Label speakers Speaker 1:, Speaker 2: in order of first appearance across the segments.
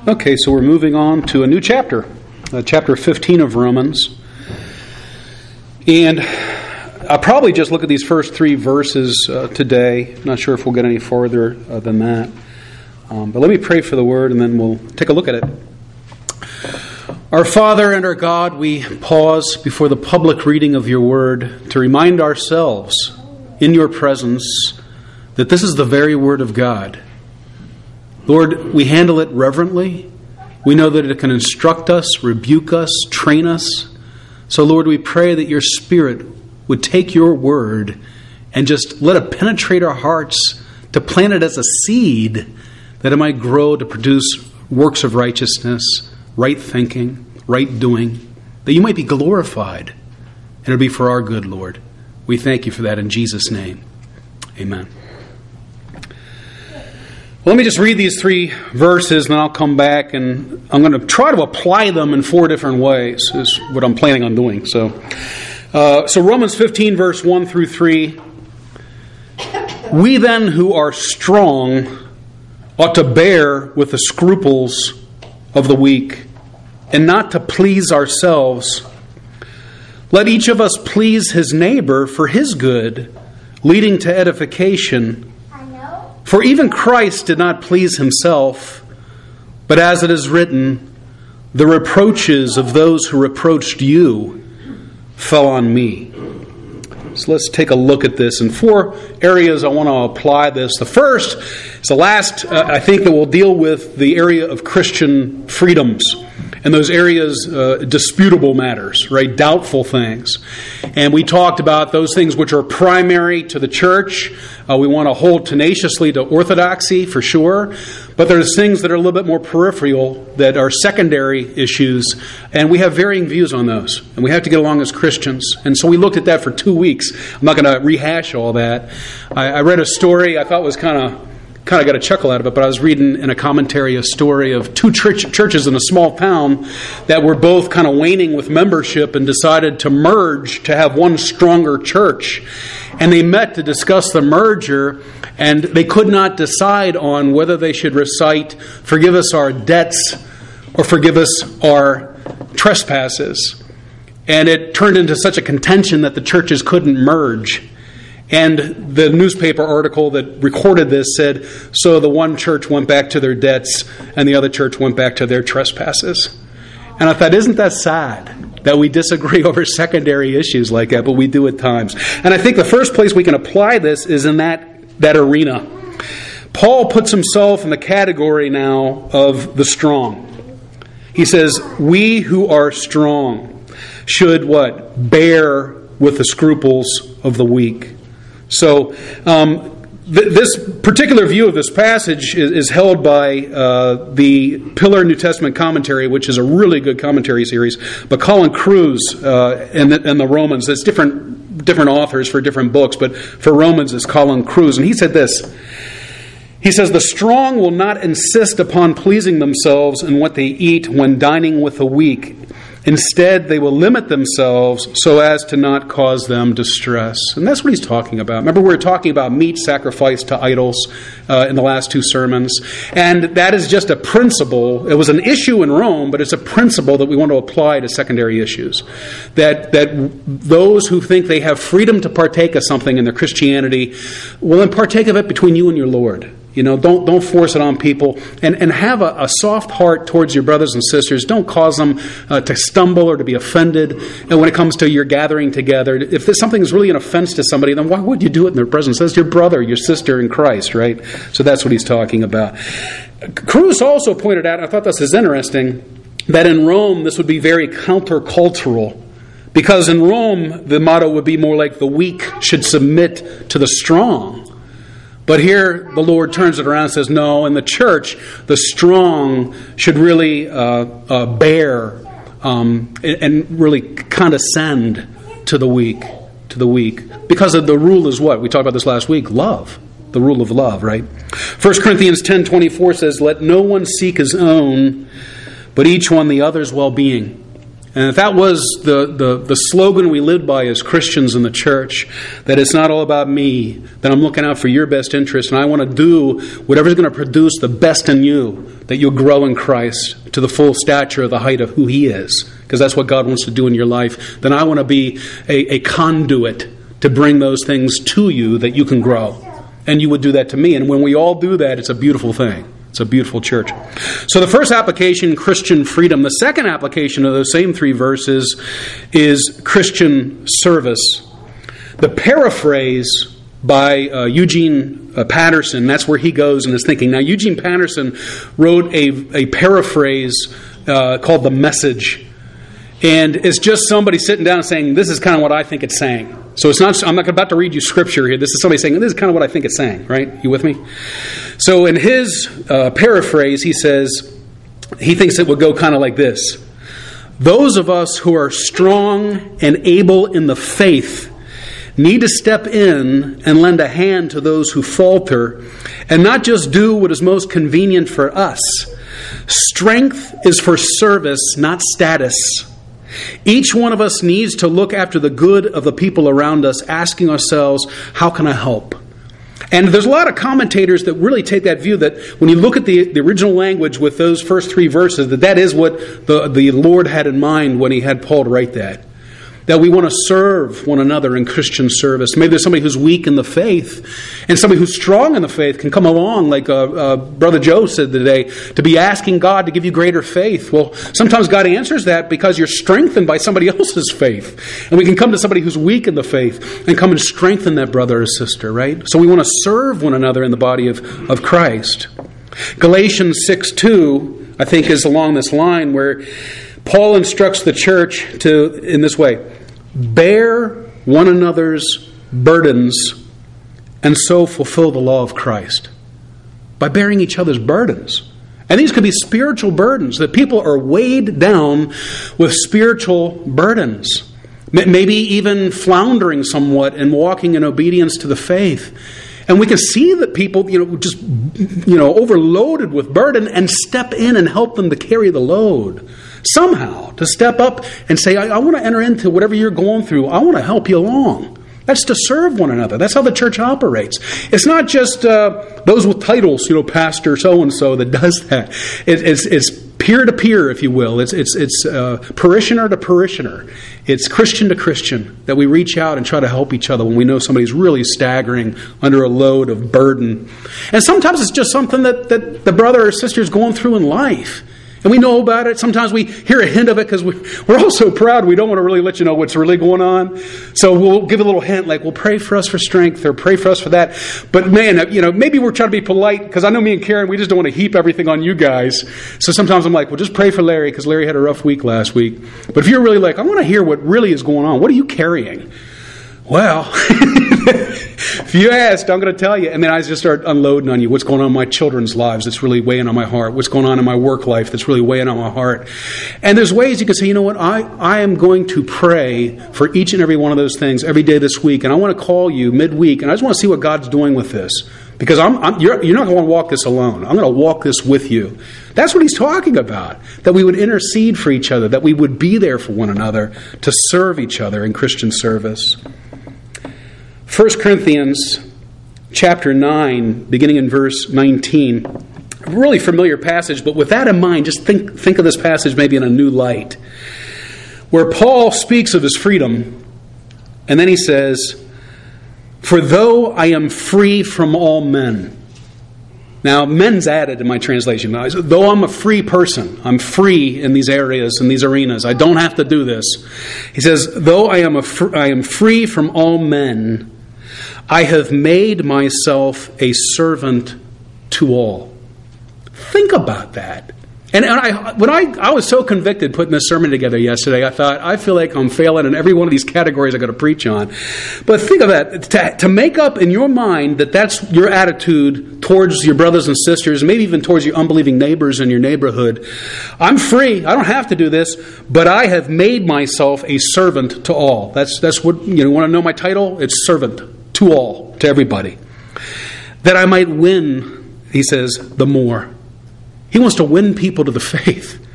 Speaker 1: Okay, so we're moving on to a new chapter, chapter 15 of Romans. And I'll probably just look at these first three verses today. Not sure if we'll get any farther than that. But let me pray for the Word, and then we'll take a look at it. Our Father and our God, we pause before the public reading of your Word to remind ourselves in your presence that this is the very Word of God. Lord, we handle it reverently. We know that it can instruct us, rebuke us, train us. So, Lord, we pray that your Spirit would take your word and just let it penetrate our hearts, to plant it as a seed, that it might grow to produce works of righteousness, right thinking, right doing, that you might be glorified. And it'll be for our good, Lord. We thank you for that in Jesus' name. Amen. Well, let me just read these three verses, and then I'll come back, and I'm going to try to apply them in four different ways, is what I'm planning on doing. So Romans 15, verse 1 through 3. We then who are strong ought to bear with the scruples of the weak, and not to please ourselves. Let each of us please his neighbor for his good, leading to edification. For even Christ did not please himself, but as it is written, the reproaches of those who reproached you fell on me. So let's take a look at this. In four areas I want to apply this. The first is the last, I think, that we'll deal with the area of Christian freedoms. And those areas, disputable matters, right? Doubtful things. And we talked about those things which are primary to the church. We want to hold tenaciously to orthodoxy, for sure. But there's things that are a little bit more peripheral, that are secondary issues. And we have varying views on those. And we have to get along as Christians. And so we looked at that for 2 weeks. I'm not going to rehash all that. I read a story I thought was kind of got a chuckle out of it, but I was reading in a commentary a story of two churches in a small town that were both kind of waning with membership and decided to merge to have one stronger church. And they met to discuss the merger, and they could not decide on whether they should recite, "Forgive us our debts," or "Forgive us our trespasses." And it turned into such a contention that the churches couldn't merge. And the newspaper article that recorded this said, so the one church went back to their debts and the other church went back to their trespasses. And I thought, isn't that sad that we disagree over secondary issues like that, but we do at times. And I think the first place we can apply this is in that arena. Paul puts himself in the category now of the strong. He says, we who are strong should what? Bear with the scruples of the weak. So this particular view of this passage is held by the Pillar New Testament Commentary, which is a really good commentary series, but Colin Kruse and the Romans. There's different authors for different books, but for Romans it's Colin Kruse. And he said this. He says, the strong will not insist upon pleasing themselves in what they eat when dining with the weak. Instead, they will limit themselves so as to not cause them distress. And that's what he's talking about. Remember, we were talking about meat sacrificed to idols in the last two sermons. And that is just a principle. It was an issue in Rome, but it's a principle that we want to apply to secondary issues. That those who think they have freedom to partake of something in their Christianity, well, then partake of it between you and your Lord. You know, don't force it on people, and have a soft heart towards your brothers and sisters. Don't cause them to stumble or to be offended. And when it comes to your gathering together, if something is really an offense to somebody, then why would you do it in their presence? That's your brother, your sister in Christ, right? So that's what he's talking about. Kruse also pointed out, I thought this is interesting, that in Rome this would be very countercultural. Because in Rome the motto would be more like the weak should submit to the strong. But here the Lord turns it around and says, no, in the church, the strong should really bear and really condescend to the weak. Because of the rule is what? We talked about this last week, love. The rule of love, right? 1 Corinthians 10:24 says, let no one seek his own, but each one the other's well-being. And if that was the slogan we lived by as Christians in the church, that it's not all about me, that I'm looking out for your best interest, and I want to do whatever's going to produce the best in you, that you'll grow in Christ to the full stature of the height of who He is, because that's what God wants to do in your life, then I want to be a conduit to bring those things to you that you can grow. And you would do that to me. And when we all do that, it's a beautiful thing. It's a beautiful church. So the first application, Christian freedom. The second application of those same 3 verses is Christian service. The paraphrase by Eugene Patterson, that's where he goes in his thinking. Now, Eugene Patterson wrote a paraphrase called The Message. And it's just somebody sitting down and saying, this is kind of what I think it's saying. So it's not. I'm not about to read you scripture here. This is somebody saying, this is kind of what I think it's saying, right? You with me? So in his paraphrase, he says, he thinks it would go kind of like this. Those of us who are strong and able in the faith need to step in and lend a hand to those who falter and not just do what is most convenient for us. Strength is for service, not status. Each one of us needs to look after the good of the people around us, asking ourselves, how can I help? And there's a lot of commentators that really take that view that when you look at the original language with those first 3 verses, that is what the Lord had in mind when He had Paul to write that. That we want to serve one another in Christian service. Maybe there's somebody who's weak in the faith, and somebody who's strong in the faith can come along, like Brother Joe said today, to be asking God to give you greater faith. Well, sometimes God answers that because you're strengthened by somebody else's faith. And we can come to somebody who's weak in the faith and come and strengthen that brother or sister, right? So we want to serve one another in the body of Christ. Galatians 6:2, I think, is along this line where Paul instructs the church in this way, bear one another's burdens and so fulfill the law of Christ. By bearing each other's burdens. And these could be spiritual burdens, that people are weighed down with spiritual burdens. Maybe even floundering somewhat and walking in obedience to the faith. And we can see that people, just overloaded with burden and step in and help them to carry the load. Somehow, to step up and say, I want to enter into whatever you're going through. I want to help you along. That's to serve one another. That's how the church operates. It's not just those with titles, pastor so-and-so that does that. It's peer-to-peer, if you will. It's parishioner to parishioner. It's Christian to Christian that we reach out and try to help each other when we know somebody's really staggering under a load of burden. And sometimes it's just something that the brother or sister is going through in life. And we know about it. Sometimes we hear a hint of it because we're all so proud we don't want to really let you know what's really going on. So we'll give a little hint like, well, pray for us for strength or pray for us for that. But man, maybe we're trying to be polite because I know me and Karen, we just don't want to heap everything on you guys. So sometimes I'm like, well, just pray for Larry because Larry had a rough week last week. But if you're really like, I want to hear what really is going on. What are you carrying? Well, if you asked, I'm going to tell you. And then I just start unloading on you what's going on in my children's lives that's really weighing on my heart. What's going on in my work life that's really weighing on my heart. And there's ways you can say, you know what, I am going to pray for each and every one of those things every day this week. And I want to call you midweek. And I just want to see what God's doing with this. Because you're not going to walk this alone. I'm going to walk this with you. That's what he's talking about. That we would intercede for each other. That we would be there for one another to serve each other in Christian service. 1 Corinthians chapter 9, beginning in verse 19. A really familiar passage, but with that in mind, just think of this passage maybe in a new light. Where Paul speaks of his freedom, and then he says, for though I am free from all men. Now, men's added in my translation. Though I'm a free person, I'm free in these areas, in these arenas. I don't have to do this. He says, though I am free from all men, I have made myself a servant to all. Think about that. And when I was so convicted putting this sermon together yesterday, I thought, I feel like I'm failing in every one of these categories I got to preach on. But think of that. To make up in your mind that that's your attitude towards your brothers and sisters, maybe even towards your unbelieving neighbors in your neighborhood. I'm free. I don't have to do this, but I have made myself a servant to all. That's what, want to know my title? It's servant to all, to everybody. That I might win, he says, the more. He wants to win people to the faith.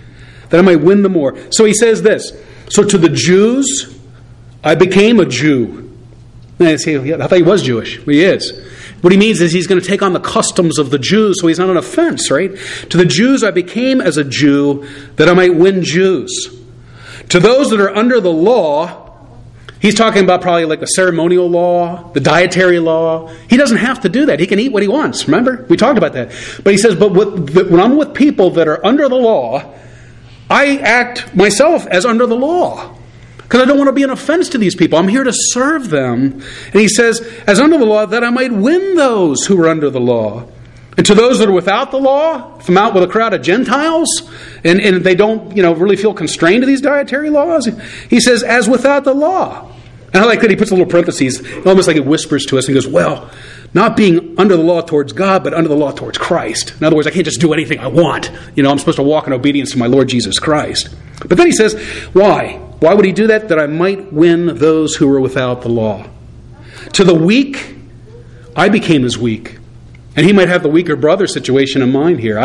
Speaker 1: that I might win the more. So he says this, so to the Jews, I became a Jew. I thought he was Jewish. Well, he is. What he means is he's going to take on the customs of the Jews, so he's not an offense, right? To the Jews I became as a Jew, that I might win Jews. To those that are under the law, he's talking about probably like the ceremonial law, the dietary law. He doesn't have to do that. He can eat what he wants, remember? We talked about that. But he says, but when I'm with people that are under the law, I act myself as under the law. Because I don't want to be an offense to these people. I'm here to serve them. And he says, as under the law, that I might win those who are under the law. And to those that are without the law, if I'm out with a crowd of Gentiles, and they don't really feel constrained to these dietary laws, he says, as without the law. And I like that he puts a little parentheses, almost like it whispers to us. And he goes, well, not being under the law towards God, but under the law towards Christ. In other words, I can't just do anything I want. I'm supposed to walk in obedience to my Lord Jesus Christ. But then he says, why? Why would he do that? That I might win those who were without the law. To the weak, I became as weak. And he might have the weaker brother situation in mind here.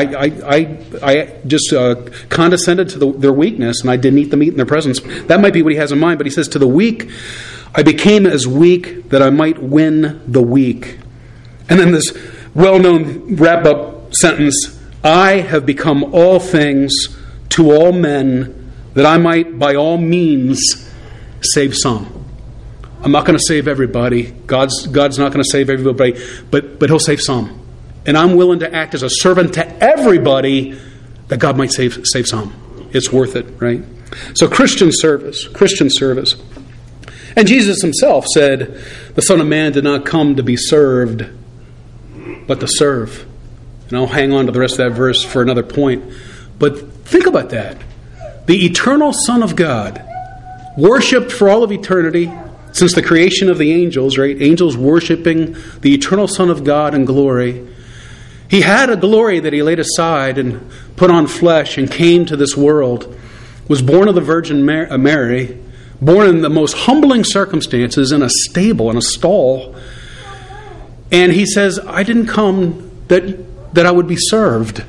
Speaker 1: I just condescended to their weakness, and I didn't eat the meat in their presence. That might be what he has in mind. But he says, to the weak, I became as weak that I might win the weak. And then this well-known wrap-up sentence, I have become all things to all men, that I might by all means save some. I'm not going to save everybody. God's not going to save everybody, but he'll save some. And I'm willing to act as a servant to everybody that God might save some. It's worth it, right? So Christian service. And Jesus himself said, the Son of Man did not come to be served, but to serve. And I'll hang on to the rest of that verse for another point. But think about that. The eternal Son of God, worshipped for all of eternity, since the creation of the angels, right? Angels worshiping the eternal Son of God in glory. He had a glory that he laid aside and put on flesh and came to this world. Was born of the Virgin Mary, born in the most humbling circumstances in a stable, in a stall. And he says, I didn't come that I would be served.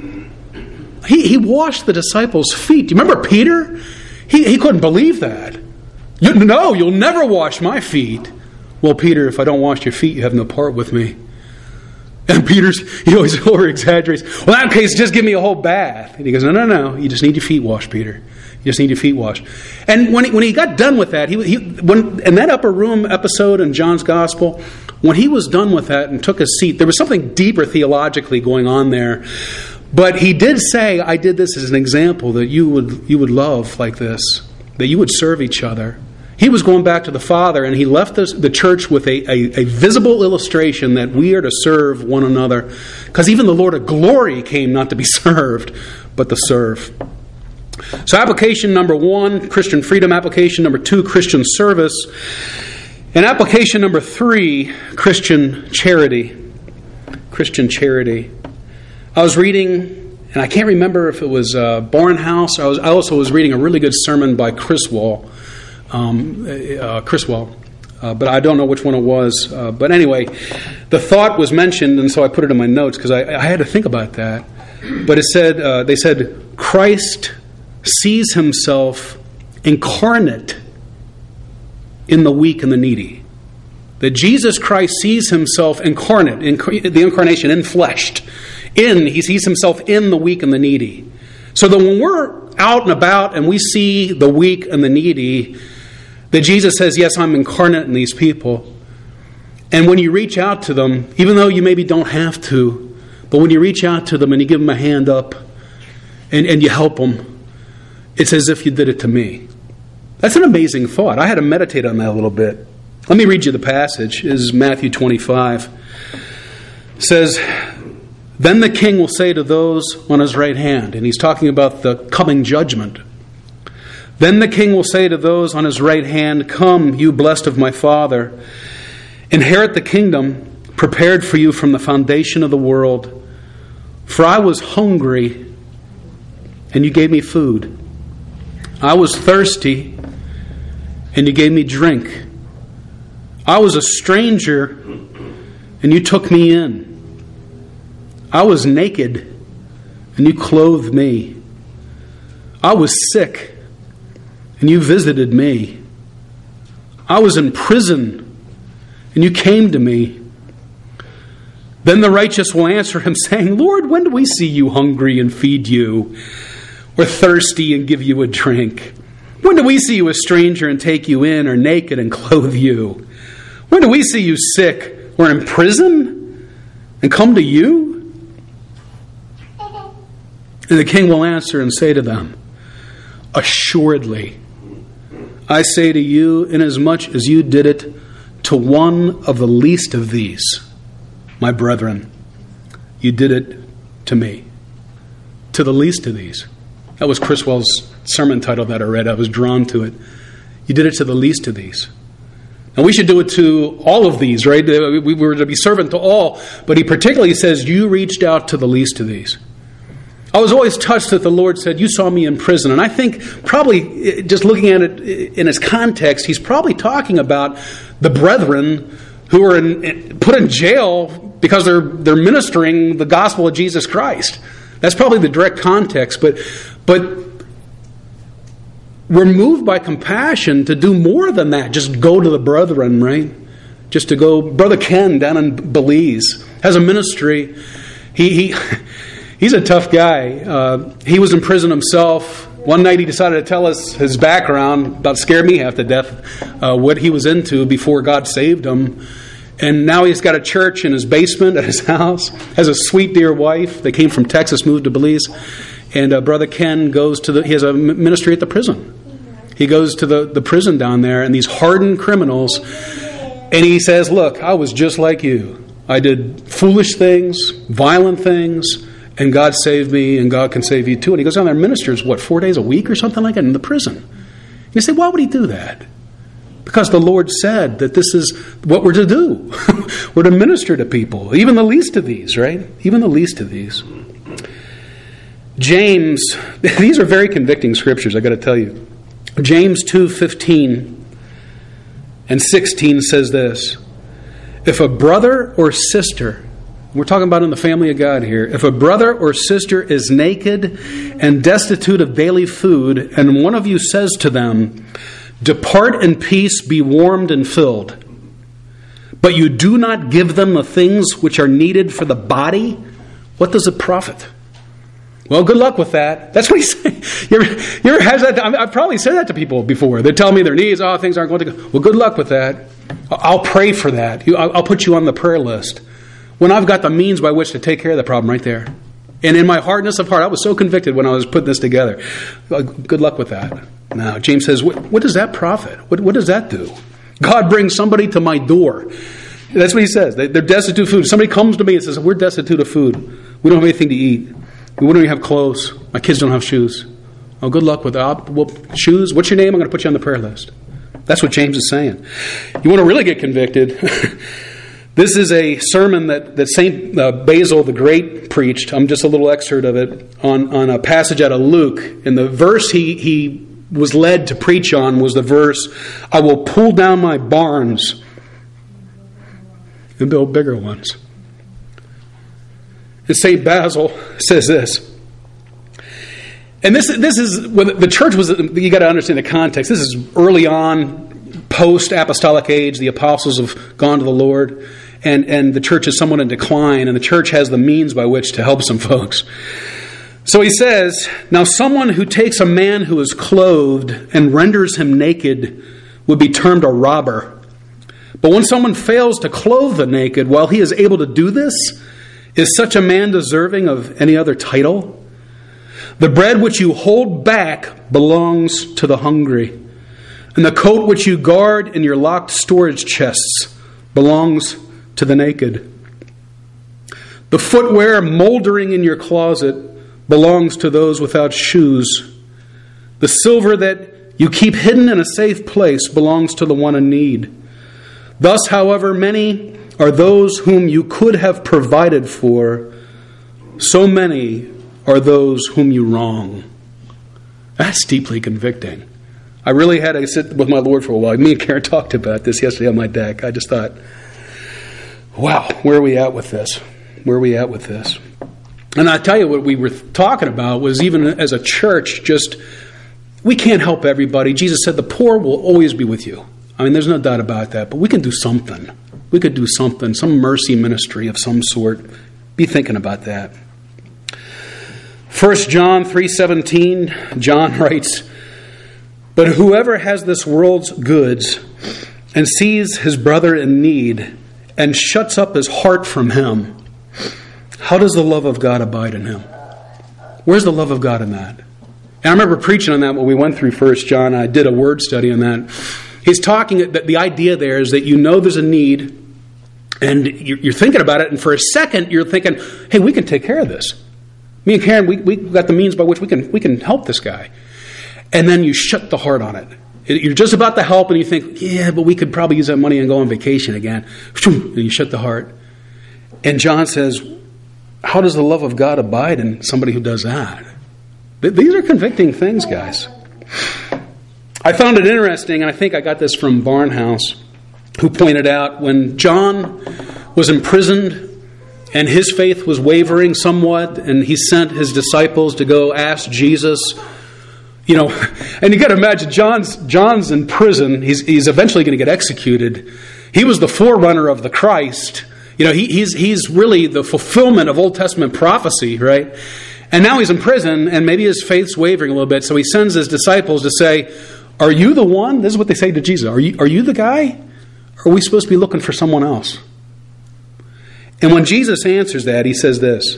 Speaker 1: He washed the disciples' feet. Do you remember Peter? He couldn't believe that. No, you'll never wash my feet. Well, Peter, if I don't wash your feet, you have no part with me. And he always over-exaggerates. Well, in that case, just give me a whole bath. And he goes, no. You just need your feet washed, Peter. You just need your feet washed. And when he got done with that, in that upper room episode in John's Gospel, when he was done with that and took his seat, there was something deeper theologically going on there. But he did say, I did this as an example that you would love like this, that you would serve each other. He was going back to the Father, and he left the church with a visible illustration that we are to serve one another. Because even the Lord of glory came not to be served, but to serve. So application number 1, Christian freedom. Application number 2, Christian service. And application number 3, Christian charity. Christian charity. I was reading, and I can't remember if it was Barnhouse. I also was reading a really good sermon by Criswell. But I don't know which one it was. But anyway, the thought was mentioned, and so I put it in my notes because I had to think about that. But it said, they said, Christ sees himself incarnate in the weak and the needy. That Jesus Christ sees himself incarnate, the incarnation, enfleshed. He sees himself in the weak and the needy. So that when we're out and about and we see the weak and the needy, that Jesus says, yes, I'm incarnate in these people. And when you reach out to them, even though you maybe don't have to, but when you reach out to them and you give them a hand up and you help them, it's as if you did it to me. That's an amazing thought. I had to meditate on that a little bit. Let me read you the passage. This is Matthew 25. It says, then the king will say to those on his right hand, and he's talking about the coming judgment. Then the king will say to those on his right hand, come, you blessed of my Father, inherit the kingdom prepared for you from the foundation of the world. For I was hungry, and you gave me food. I was thirsty, and you gave me drink. I was a stranger, and you took me in. I was naked, and you clothed me. I was sick, and you visited me. I was in prison, and you came to me. Then the righteous will answer him, saying, Lord, when do we see you hungry and feed you, or thirsty and give you a drink? When do we see you a stranger and take you in, or naked and clothe you? When do we see you sick or in prison and come to you? And the king will answer and say to them, Assuredly, I say to you, inasmuch as you did it to one of the least of these, my brethren, you did it to me. To the least of these. That was Criswell's sermon title that I read. I was drawn to it. You did it to the least of these. And we should do it to all of these, right? We were to be servant to all. But he particularly says, you reached out to the least of these. I was always touched that the Lord said, you saw me in prison. And I think probably, just looking at it in its context, he's probably talking about the brethren who are put in jail because they're ministering the gospel of Jesus Christ. That's probably the direct context. But we're moved by compassion to do more than that. Just go to the brethren, right? Just to go. Brother Ken down in Belize has a ministry. He's a tough guy. He was in prison himself. One night he decided to tell us his background. About scared me half to death. What he was into before God saved him. And now he's got a church in his basement at his house. Has a sweet dear wife. They came from Texas, moved to Belize. And Brother Ken he has a ministry at the prison. He goes to the prison down there, and these hardened criminals, and he says, look, I was just like you. I did foolish things, violent things, and God saved me, and God can save you too. And he goes down there and ministers, 4 days a week or something like that in the prison. And you say, why would he do that? Because the Lord said that this is what we're to do. We're to minister to people, even the least of these, right? Even the least of these. James, these are very convicting scriptures, I got to tell you. James 2:15 and 16 says this. If a brother or sister, we're talking about in the family of God here, if a brother or sister is naked and destitute of daily food, and one of you says to them, depart in peace, be warmed and filled, but you do not give them the things which are needed for the body, what does it profit? Well, good luck with that. That's what he's saying. You ever had that? I've probably said that to people before. They tell me their needs, things aren't going to go. Well, good luck with that. I'll pray for that. I'll put you on the prayer list. When I've got the means by which to take care of the problem right there. And in my hardness of heart, I was so convicted when I was putting this together. Good luck with that. Now, James says, what does that profit? What does that do? God brings somebody to my door. That's what he says. They're destitute of food. Somebody comes to me and says, we're destitute of food. We don't have anything to eat. We don't even have clothes. My kids don't have shoes. Oh, good luck with that. Well, shoes? What's your name? I'm going to put you on the prayer list. That's what James is saying. You want to really get convicted? This is a sermon that St. Basil the Great preached. I'm just a little excerpt of it on a passage out of Luke. And the verse he was led to preach on was the verse, I will pull down my barns and build bigger ones. And St. Basil says this. And this is when the church was, you got to understand the context. This is early on, post-apostolic age. The apostles have gone to the Lord. And the church is somewhat in decline. And the church has the means by which to help some folks. So he says, now someone who takes a man who is clothed and renders him naked would be termed a robber. But when someone fails to clothe the naked while he is able to do this, is such a man deserving of any other title? The bread which you hold back belongs to the hungry, and the coat which you guard in your locked storage chests belongs to the naked. The footwear moldering in your closet belongs to those without shoes. The silver that you keep hidden in a safe place belongs to the one in need. Thus, however many are those whom you could have provided for, so many are those whom you wrong. That's deeply convicting. I really had to sit with my Lord for a while. Me and Karen talked about this yesterday on my deck. I just thought, wow, where are we at with this? Where are we at with this? And I tell you what we were talking about was even as a church, we can't help everybody. Jesus said the poor will always be with you. I mean, there's no doubt about that. But we can do something. We could do something, some mercy ministry of some sort. Be thinking about that. 1 John 3:17, John writes, "But whoever has this world's goods and sees his brother in need and shuts up his heart from him, how does the love of God abide in him?" Where's the love of God in that? And I remember preaching on that when we went through 1 John. I did a word study on that. He's talking that the idea there is that you know there's a need, and you're thinking about it, and for a second you're thinking, hey, we can take care of this. Me and Karen, we got the means by which we can help this guy. And then you shut the heart on it. You're just about to help, and you think, yeah, but we could probably use that money and go on vacation again. And you shut the heart. And John says, how does the love of God abide in somebody who does that? These are convicting things, guys. I found it interesting, and I think I got this from Barnhouse, who pointed out when John was imprisoned and his faith was wavering somewhat, and he sent his disciples to go ask Jesus, and you got to imagine John's in prison. He's eventually going to get executed. He was the forerunner of the Christ. He's really the fulfillment of Old Testament prophecy, right? And now he's in prison, and maybe his faith's wavering a little bit. So he sends his disciples to say, "Are you the one?" This is what they say to Jesus. Are you the guy? Or are we supposed to be looking for someone else? And when Jesus answers that, he says this,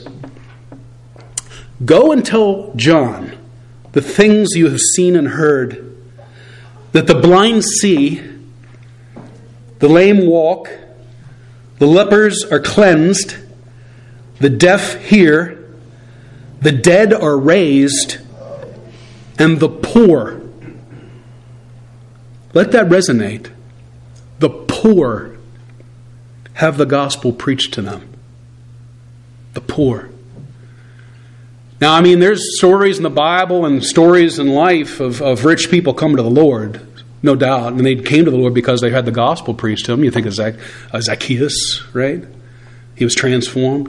Speaker 1: "Go and tell John the things you have seen and heard, that the blind see, the lame walk, the lepers are cleansed, the deaf hear, the dead are raised, and the poor," let that resonate, the poor have the gospel preached to them. The poor. Now, I mean, there's stories in the Bible and stories in life of rich people coming to the Lord, no doubt. And they came to the Lord because they had the gospel preached to them. You think of Zacchaeus, right? He was transformed.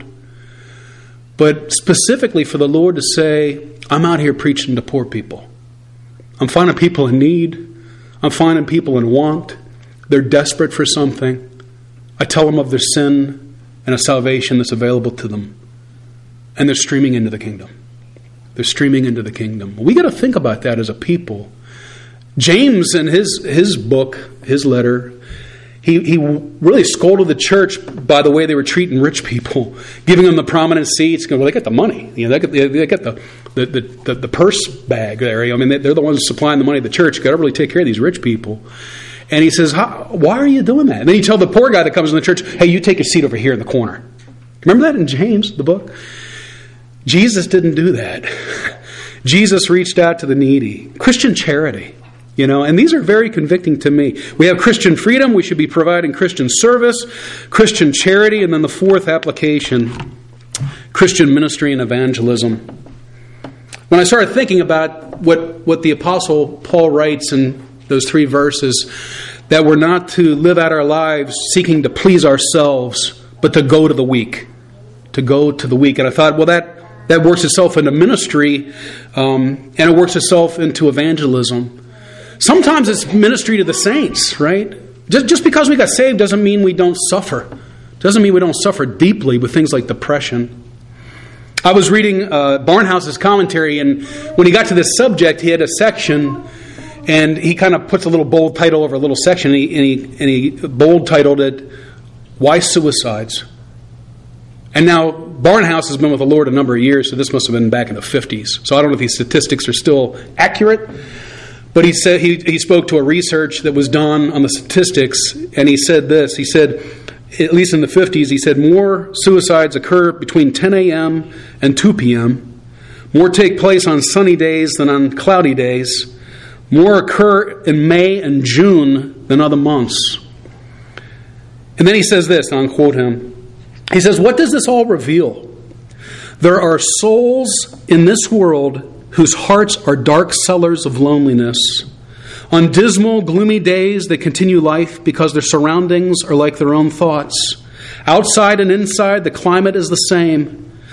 Speaker 1: But specifically for the Lord to say, I'm out here preaching to poor people. I'm finding people in need. I'm finding people in want. They're desperate for something. I tell them of their sin and a salvation that's available to them. And they're streaming into the kingdom. They're streaming into the kingdom. We got to think about that as a people. James, in his book, his letter, he really scolded the church by the way they were treating rich people, giving them the prominent seats. Well, they got the money. They got the purse bag there. I mean, they're the ones supplying the money to the church. You've got to really take care of these rich people. And he says, why are you doing that? And then you tell the poor guy that comes in the church, hey, you take your seat over here in the corner. Remember that in James, the book? Jesus didn't do that. Jesus reached out to the needy. Christian charity, and these are very convicting to me. We have Christian freedom. We should be providing Christian service, Christian charity, and then the fourth application, Christian ministry and evangelism. When I started thinking about what the Apostle Paul writes in those 3 verses, that we're not to live out our lives seeking to please ourselves, but to go to the weak. To go to the weak. And I thought, well, that works itself into ministry, and it works itself into evangelism. Sometimes it's ministry to the saints, right? Just because we got saved doesn't mean we don't suffer. Doesn't mean we don't suffer deeply with things like depression. I was reading Barnhouse's commentary, and when he got to this subject, he had a section, and he kind of puts a little bold title over a little section, and he bold titled it, "Why Suicides?" And now Barnhouse has been with the Lord a number of years, so this must have been back in the 50s. So I don't know if these statistics are still accurate, but he said he spoke to a research that was done on the statistics, and he said this. He said, at least in the 50s, he said more suicides occur between 10 a.m. and 2 p.m. More take place on sunny days than on cloudy days. More occur in May and June than other months. And then he says this, and I'll quote him. He says, what does this all reveal? There are souls in this world whose hearts are dark cellars of loneliness. On dismal, gloomy days, they continue life because their surroundings are like their own thoughts. Outside and inside, the climate is the same.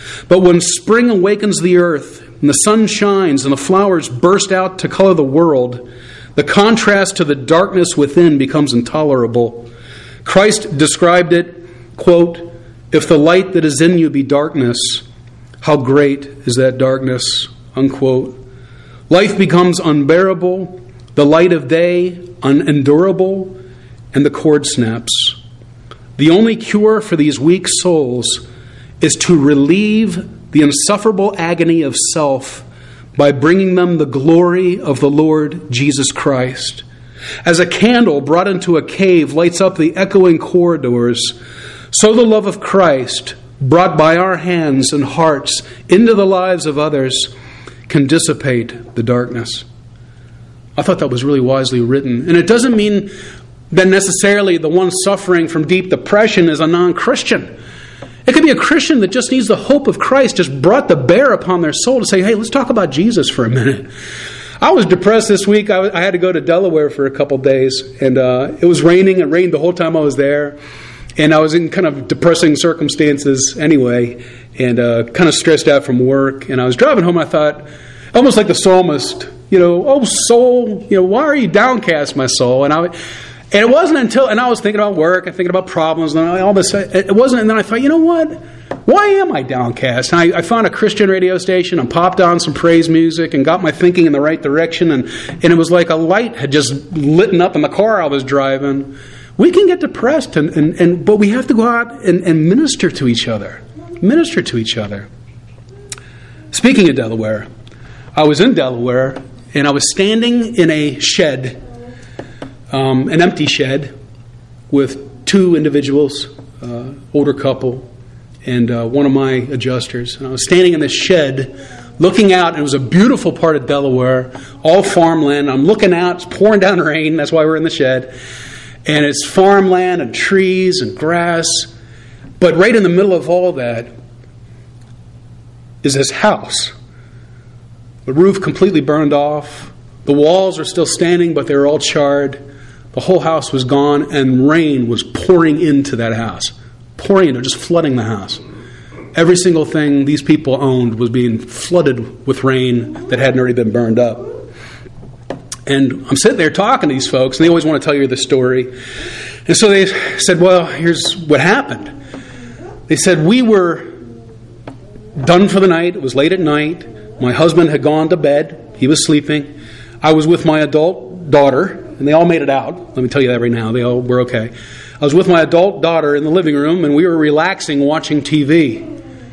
Speaker 1: But when spring awakens the earth, and the sun shines, and the flowers burst out to color the world, the contrast to the darkness within becomes intolerable. Christ described it, quote, "If the light that is in you be darkness, how great is that darkness," unquote. Life becomes unbearable, the light of day unendurable, and the cord snaps. The only cure for these weak souls is to relieve the insufferable agony of self by bringing them the glory of the Lord Jesus Christ. As a candle brought into a cave lights up the echoing corridors, so the love of Christ, brought by our hands and hearts into the lives of others, can dissipate the darkness. I thought that was really wisely written. And it doesn't mean that necessarily the one suffering from deep depression is a non-Christian. It could be a Christian that just needs the hope of Christ just brought to bear upon their soul to say, hey, let's talk about Jesus for a minute. I was depressed this week. I had to go to Delaware for a couple days, and it was raining. It rained the whole time I was there, and I was in kind of depressing circumstances anyway, and kind of stressed out from work. And I was driving home, and I thought, almost like the psalmist, oh soul, why are you downcast, my soul? And it wasn't until, and I was thinking about work and thinking about problems and all this. It wasn't, and then I thought, you know what? Why am I downcast? And I found a Christian radio station and popped on some praise music and got my thinking in the right direction. And it was like a light had just lit up in the car I was driving. We can get depressed, but we have to go out and minister to each other. Minister to each other. Speaking of Delaware, I was in Delaware and I was standing in a shed, an empty shed, with two individuals, older couple, and one of my adjusters. And I was standing in this shed, looking out, and it was a beautiful part of Delaware, all farmland. I'm looking out, it's pouring down rain, that's why we're in the shed. And it's farmland and trees and grass. But right in the middle of all that is this house. The roof completely burned off. The walls are still standing, but they were all charred. The whole house was gone, and rain was pouring into that house. Pouring into, just flooding the house. Every single thing these people owned was being flooded with rain that hadn't already been burned up. And I'm sitting there talking to these folks, and they always want to tell you the story. And so they said, well, here's what happened. They said, we were done for the night. It was late at night. My husband had gone to bed. He was sleeping. I was with my adult daughter, and they all made it out. Let me tell you that right now. They all were okay. I was with my adult daughter in the living room, and we were relaxing, watching TV,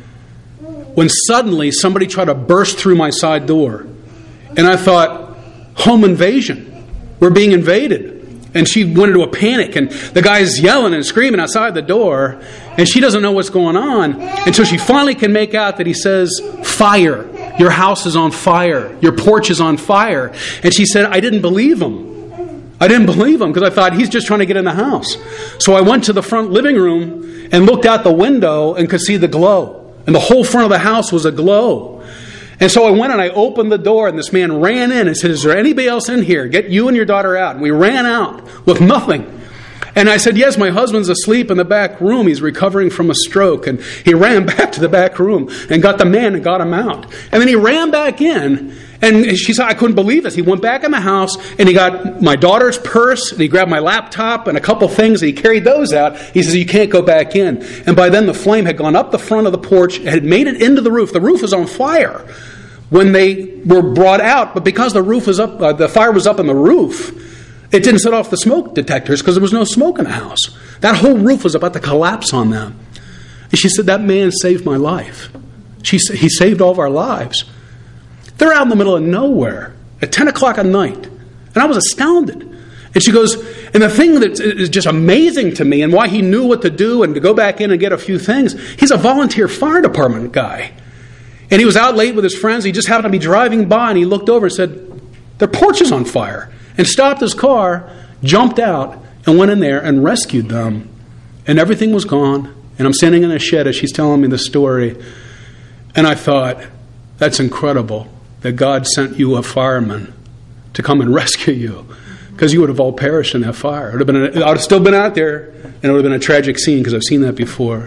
Speaker 1: when suddenly somebody tried to burst through my side door. And I thought, home invasion. We're being invaded. And she went into a panic, and the guy's yelling and screaming outside the door, and she doesn't know what's going on until she finally can make out that he says, fire. Your house is on fire. Your porch is on fire. And she said, I didn't believe him. I didn't believe him because I thought he's just trying to get in the house. So I went to the front living room and looked out the window and could see the glow. And the whole front of the house was aglow. And so I went and I opened the door, and this man ran in and said, is there anybody else in here? Get you and your daughter out. And we ran out with nothing. And I said, yes, my husband's asleep in the back room. He's recovering from a stroke. And he ran back to the back room and got the man and got him out. And then he ran back in, and she said, I couldn't believe this. He went back in the house, and he got my daughter's purse, and he grabbed my laptop and a couple things, and he carried those out. He says, you can't go back in. And by then the flame had gone up the front of the porch, had made it into the roof. The roof was on fire when they were brought out, but because the roof was up, the fire was up on the roof, it didn't set off the smoke detectors because there was no smoke in the house. That whole roof was about to collapse on them. And she said, that man saved my life. He saved all of our lives. They're out in the middle of nowhere at 10 o'clock at night. And I was astounded. And she goes, and the thing that is just amazing to me and why he knew what to do and to go back in and get a few things, he's a volunteer fire department guy. And he was out late with his friends. He just happened to be driving by, and he looked over and said, their porch is on fire. And stopped his car, jumped out, and went in there and rescued them. And everything was gone. And I'm standing in a shed as she's telling me the story. And I thought, that's incredible that God sent you a fireman to come and rescue you. Because you would have all perished in that fire. I would have still been out there, and it would have been a tragic scene because I've seen that before.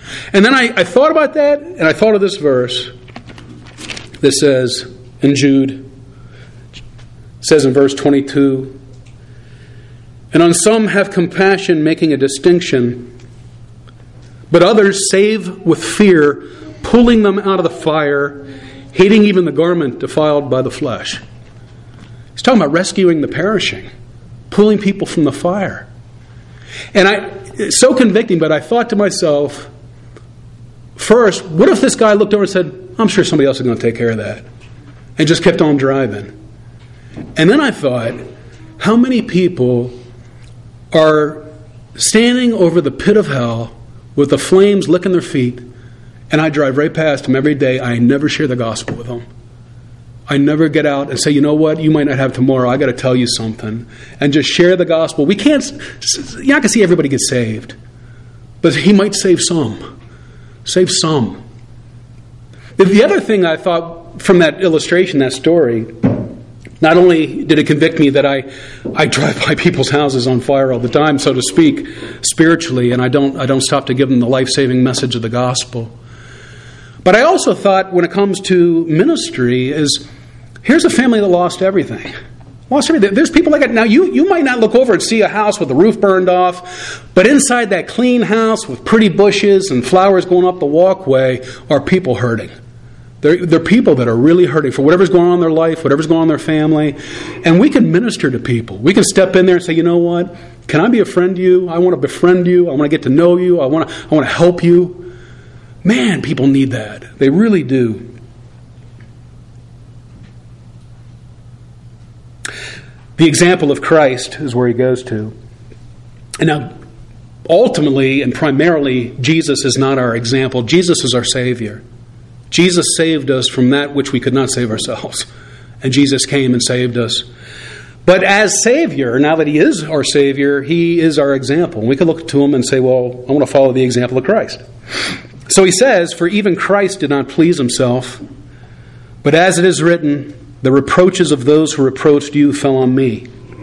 Speaker 1: And then I thought about that, and I thought of this verse that says in Jude, it says in verse 22, "And on some have compassion, making a distinction, but others save with fear, pulling them out of the fire, hating even the garment defiled by the flesh." He's talking about rescuing the perishing, pulling people from the fire. And it's so convicting, but I thought to myself, first, what if this guy looked over and said, "I'm sure somebody else is going to take care of that," and just kept on driving? And then I thought, how many people are standing over the pit of hell with the flames licking their feet, and I drive right past them every day. I never share the gospel with them. I never get out and say, "You know what, you might not have tomorrow. I got to tell you something," and just share the gospel. You're not going to see everybody get saved, but he might save some. Save some. The other thing I thought from that illustration, that story, not only did it convict me that I drive by people's houses on fire all the time, so to speak, spiritually, and I don't stop to give them the life-saving message of the gospel. But I also thought, when it comes to ministry, is here's a family that lost everything. Lost everything. There's people like that. Now, you might not look over and see a house with the roof burned off, but inside that clean house with pretty bushes and flowers going up the walkway are people hurting. They're people that are really hurting for whatever's going on in their life, whatever's going on in their family. And we can minister to people. We can step in there and say, "You know what? Can I be a friend to you? I want to befriend you. I want to get to know you. I want to help you." Man, people need that. They really do. The example of Christ is where he goes to. And now, ultimately and primarily, Jesus is not our example. Jesus is our Savior. Jesus saved us from that which we could not save ourselves. And Jesus came and saved us. But as Savior, now that he is our Savior, he is our example. And we can look to him and say, well, I want to follow the example of Christ. So he says, "For even Christ did not please himself, but as it is written, the reproaches of those who reproached you fell on me."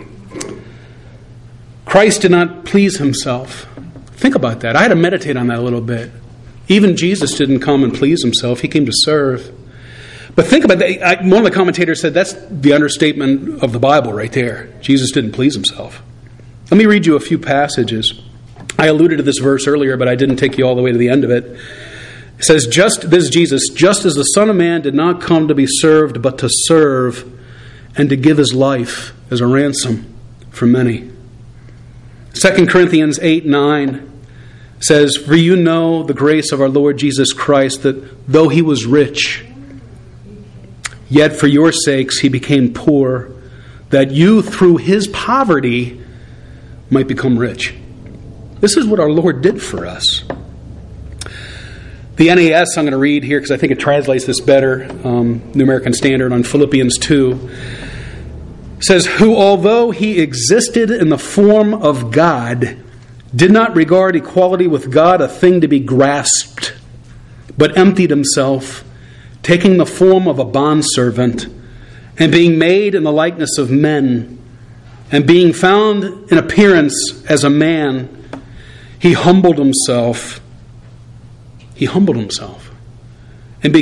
Speaker 1: Christ did not please himself. Think about that. I had to meditate on that a little bit. Even Jesus didn't come and please himself. He came to serve. But think about that. One of the commentators said that's the understatement of the Bible right there. Jesus didn't please himself. Let me read you a few passages. I alluded to this verse earlier, but I didn't take you all the way to the end of it. It says, this is Jesus, "Just as the Son of Man did not come to be served, but to serve, and to give his life as a ransom for many." 2 Corinthians 8:9 says, "For you know the grace of our Lord Jesus Christ, that though he was rich, yet for your sakes he became poor, that you through his poverty might become rich." This is what our Lord did for us. The NAS I'm going to read here because I think it translates this better, New American Standard, on Philippians 2. Says, "Who although he existed in the form of God, did not regard equality with God a thing to be grasped, but emptied himself, taking the form of a bondservant, and being made in the likeness of men, and being found in appearance as a man, he humbled himself." He humbled himself and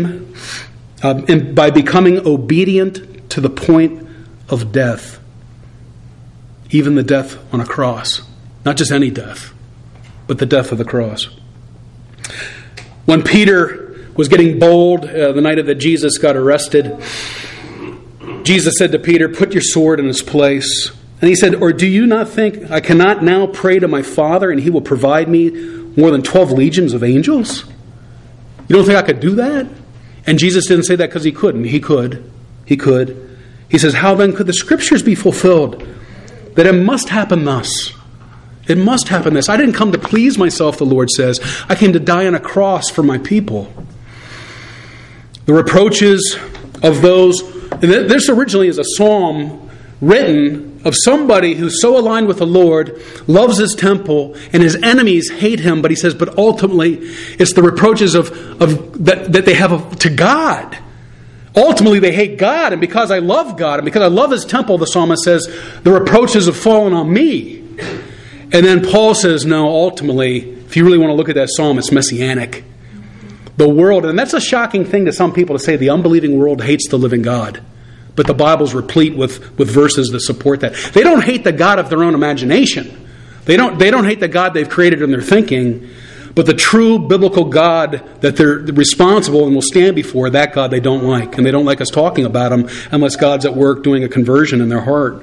Speaker 1: by becoming obedient to the point of death, even the death on a cross. Not just any death, but the death of the cross. When Peter was getting bold the night that Jesus got arrested, Jesus said to Peter, "Put your sword in its place." And he said, "Or do you not think I cannot now pray to my Father and he will provide me more than 12 legions of angels? You don't think I could do that?" And Jesus didn't say that because he couldn't. He could. He says, "How then could the scriptures be fulfilled? That it must happen thus. It must happen this. I didn't come to please myself," the Lord says. "I came to die on a cross for my people." The reproaches of those, and this originally is a psalm written of somebody who's so aligned with the Lord, loves his temple, and his enemies hate him. But he says, but ultimately, it's the reproaches of that they have to God. Ultimately, they hate God, and because I love God, and because I love his temple, the psalmist says, the reproaches have fallen on me. And then Paul says, no, ultimately, If you really want to look at that psalm, it's messianic. The world, and that's a shocking thing to some people to say, the unbelieving world hates the living God. But the Bible's replete with verses that support that. They don't hate the God of their own imagination. They don't hate the God they've created in their thinking. But the true biblical God that they're responsible and will stand before, that God they don't like. And they don't like us talking about him unless God's at work doing a conversion in their heart.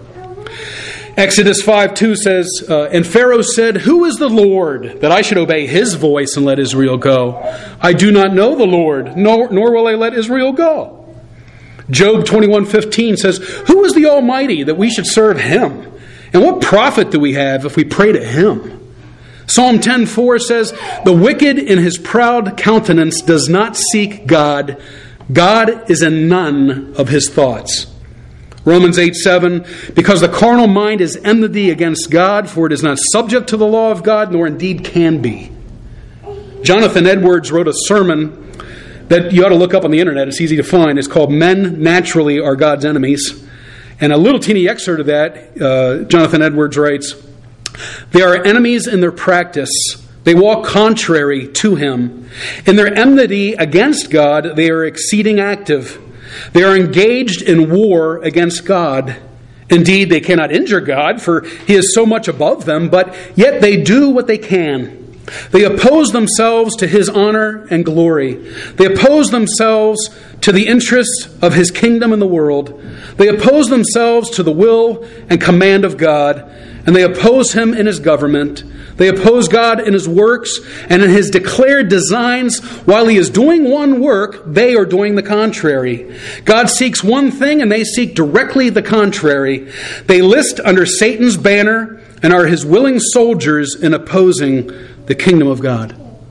Speaker 1: Exodus 5:2 says, and Pharaoh said, who is the Lord, that I should obey his voice and let Israel go? I do not know the Lord, nor will I let Israel go. Job 21:15 says, who is the Almighty, that we should serve him? And what profit do we have if we pray to him? Psalm 10:4 says, the wicked in his proud countenance does not seek God. God is in none of his thoughts. Romans 8:7, because the carnal mind is enmity against God, for it is not subject to the law of God, nor indeed can be. Jonathan Edwards wrote a sermon that you ought to look up on the internet. It's easy to find. It's called Men Naturally Are God's Enemies. And a little teeny excerpt of that, Jonathan Edwards writes, they are enemies in their practice. They walk contrary to him. In their enmity against God, they are exceeding active. They are engaged in war against God. Indeed, they cannot injure God, for he is so much above them, but yet they do what they can. They oppose themselves to his honor and glory. They oppose themselves to the interests of his kingdom and the world. They oppose themselves to the will and command of God, and they oppose him in his government. They oppose God in his works and in his declared designs. While he is doing one work, they are doing the contrary. God seeks one thing and they seek directly the contrary. They list under Satan's banner and are his willing soldiers in opposing the kingdom of God.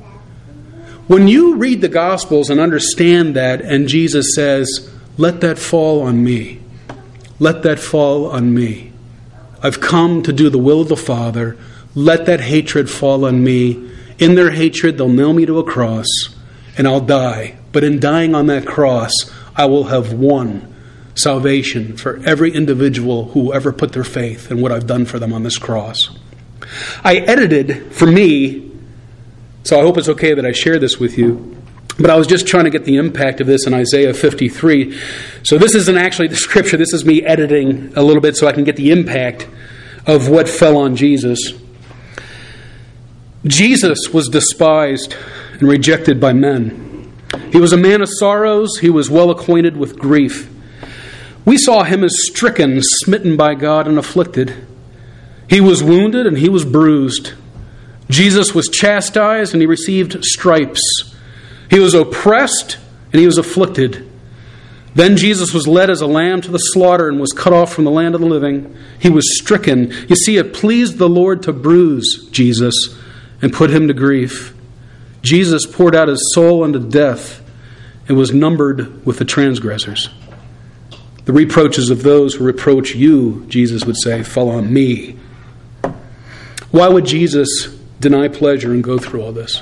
Speaker 1: When you read the Gospels and understand that, and Jesus says, let that fall on me. Let that fall on me. I've come to do the will of the Father. Let that hatred fall on me. In their hatred, they'll nail me to a cross, and I'll die. But in dying on that cross, I will have won salvation for every individual who ever put their faith in what I've done for them on this cross. I edited, for me, so I hope it's okay that I share this with you, but I was just trying to get the impact of this in Isaiah 53. So this isn't actually the scripture. This is me editing a little bit so I can get the impact of what fell on Jesus. Jesus was despised and rejected by men. He was a man of sorrows. He was well acquainted with grief. We saw him as stricken, smitten by God, and afflicted. He was wounded and he was bruised. Jesus was chastised and he received stripes. He was oppressed and he was afflicted. Then Jesus was led as a lamb to the slaughter and was cut off from the land of the living. He was stricken. You see, it pleased the Lord to bruise Jesus and put him to grief. Jesus poured out his soul unto death and was numbered with the transgressors. The reproaches of those who reproach you, Jesus would say, fell on me. Why would Jesus deny pleasure and go through all this?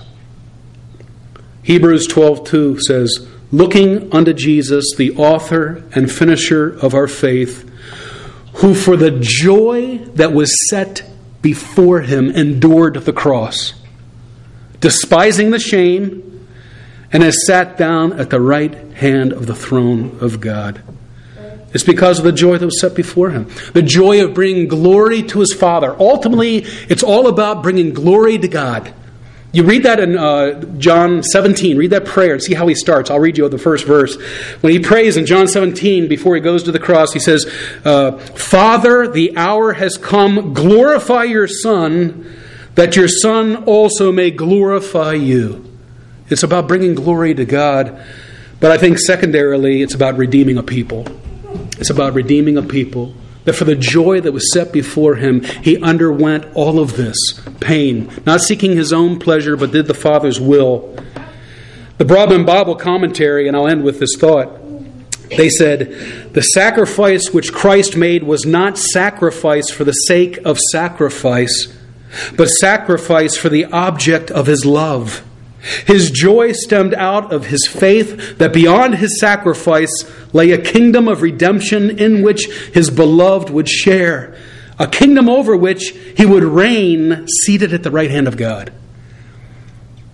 Speaker 1: Hebrews 12:2 says, looking unto Jesus, the author and finisher of our faith, who for the joy that was set before him endured the cross, despising the shame, and has sat down at the right hand of the throne of God. It's because of the joy that was set before him. The joy of bringing glory to his Father. Ultimately, it's all about bringing glory to God. You read that in John 17. Read that prayer and see how he starts. I'll read you the first verse. When he prays in John 17, before he goes to the cross, he says, Father, the hour has come. Glorify your Son, that your Son also may glorify you. It's about bringing glory to God. But I think secondarily, it's about redeeming a people. It's about redeeming a people. That for the joy that was set before him, he underwent all of this pain, not seeking his own pleasure, but did the Father's will. The Broadman Bible commentary, and I'll end with this thought, they said, the sacrifice which Christ made was not sacrifice for the sake of sacrifice, but sacrifice for the object of his love. His joy stemmed out of his faith that beyond his sacrifice lay a kingdom of redemption in which his beloved would share, a kingdom over which he would reign seated at the right hand of God.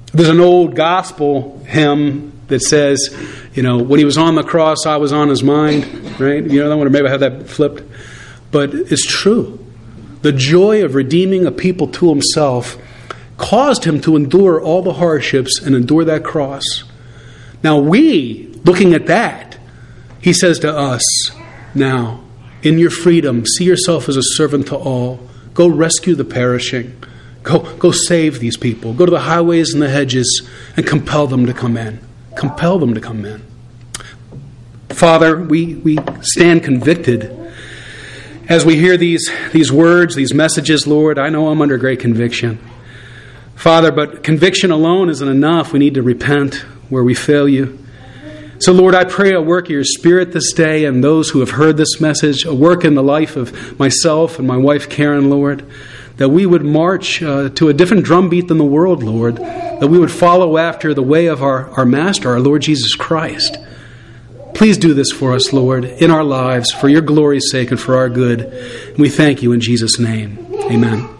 Speaker 1: There's an old gospel hymn that says, when he was on the cross, I was on his mind, right? I want to maybe have that flipped. But it's true. The joy of redeeming a people to himself caused him to endure all the hardships and endure that cross. Now we, looking at that, he says to us, now, in your freedom, see yourself as a servant to all. Go rescue the perishing. Go save these people. Go to the highways and the hedges and compel them to come in. Compel them to come in. Father, we stand convicted as we hear these words, these messages, Lord. I know I'm under great conviction. Father, but conviction alone isn't enough. We need to repent where we fail you. So, Lord, I pray a work of your Spirit this day and those who have heard this message, a work in the life of myself and my wife, Karen, Lord, that we would march to a different drumbeat than the world, Lord, that we would follow after the way of our Master, our Lord Jesus Christ. Please do this for us, Lord, in our lives, for your glory's sake and for our good. And we thank you in Jesus' name. Amen.